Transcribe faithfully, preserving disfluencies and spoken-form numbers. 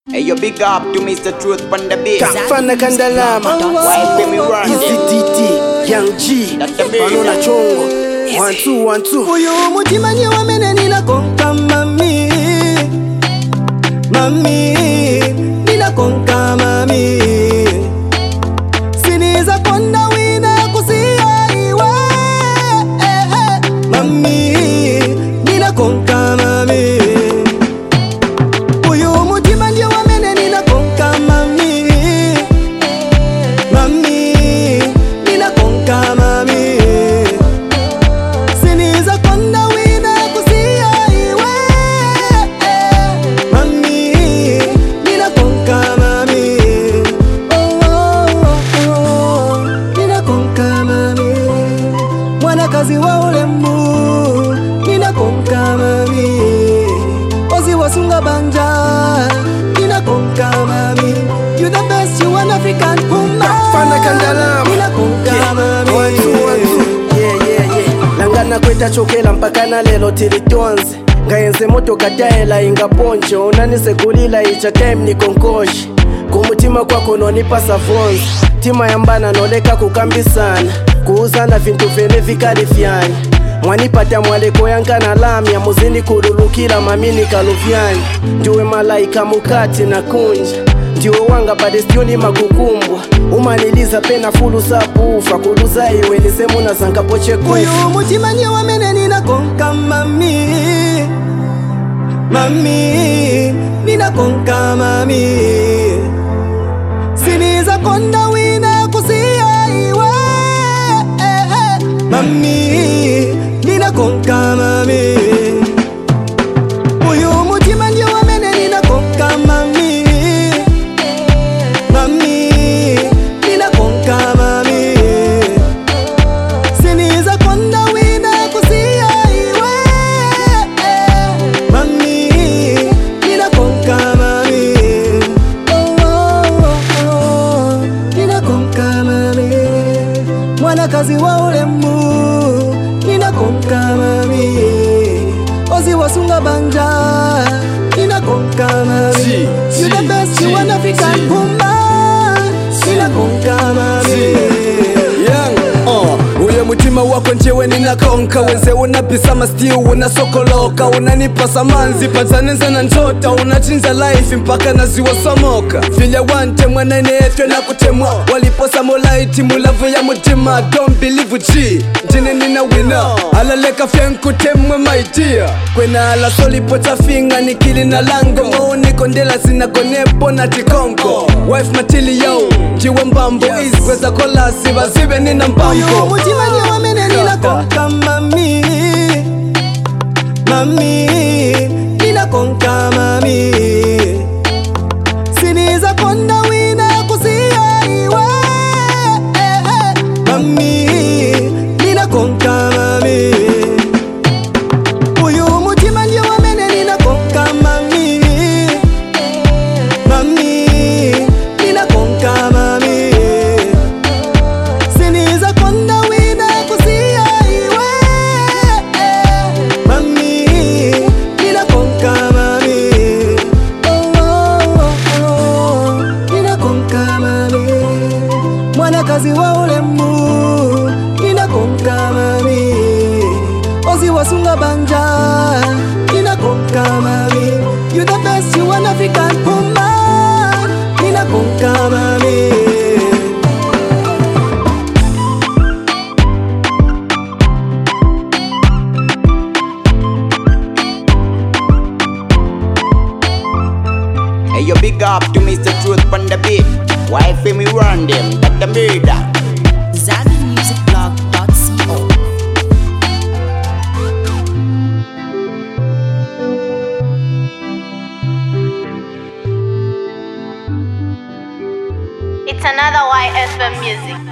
Hey, you big up to Mister Truth on the beat. Kafana Kandalama, Why pay me run Easy them? D T, Young G, That's the beat. Manona Chongo, one two one two. Uyu mutima nye wamene nina konka mami, mami, nina konka mami. Siniza konda wina kusia iwe, eh, eh. Mami, nina konka mami. Uyu mutima nye wamene nina konka mami, mami, nina konka mami. Kazi wa ulembu, nina konka mami. Ozi wasunga banja, nina konka mami. You the best, you an African woman. Kafana Kandalama, nina konka yeah. mami. One two one two, yeah yeah yeah. Langana kweta chokela mpaka na lelo tilitonze. Ngayenze moto kataela inga ponche. Unanise kulila icha time ni konkoshi. Kumutima kwako nonipa savonzi. Tima yambana noleka kukambisana. Kuuzana vintu vene vikarifyani. Mwanipata mwaleko yankana lamya. Muzini kululukila mamini kaluvyani. Ndiwe malaika mukati na kunja. Ndiwe wanga badestioni makukumbwa. Umaniliza pena fulu sapufa. Kuluza iwe nisemu na zanka poche kufa. Uyu mutima nye wamene nina konka mami, mami, nina konka mami. Siniza konda wina kusia iwe, eh, eh. Mami, nina konka mami. Uyu mutima nye wamene nina konka mami, mami, nina konka mami. Siniza konda wina kusia iwe, eh. Mami, nina konka mami. Oh, oh, oh, oh. Nina konka mami. Mwana kazi wa ulembu, nina konka mami. Ozi wasunga banja, nina konka mami. G, You the G, best, you G, an African G. woman. Nina konka mami. Young, uh, uye mutima wako njewe nina konka. Wenze unapisa mastiu unasokoloka. Unanipa samanzi patanenza na njota. Unachinja life mpaka naziwa samoka. Vilya wante mwana netwe na kutemwa. Waliposa molaiti mulavu ya mutima. Don't believe G, jine nina winner. Alaleka fyenku temwe my dear. Kwena ala soli pota finga nikili na lango. Maoni kondela zina konepo na tikonko. Wife matili yo, jiwe mbambo. Easy kweza kolasi bazibe nina Uyu mbambo. mutima nye wamene nina konka mami, mami, nina konka mami. Siniza konda wina kusia iwe, eh, eh. Mami, nina konka mami. Uyu mutima nye wamene nina konka mami, mami, nina konka mami. Siniza konda wina kusia iwe, eh. Mami, nina konka mami. Oh, oh, oh, oh. Nina konka mami. Mwana kazi wa ulembu, nina konka mami. Ozi wasunga banja, nina konka mami. You the best, you an African woman. Nina konka mami. Hey, you big up to Mister Truth on the beat. Why pay me run them? That's the murder. Zabi Music Blog dot co. It's another Y S M music.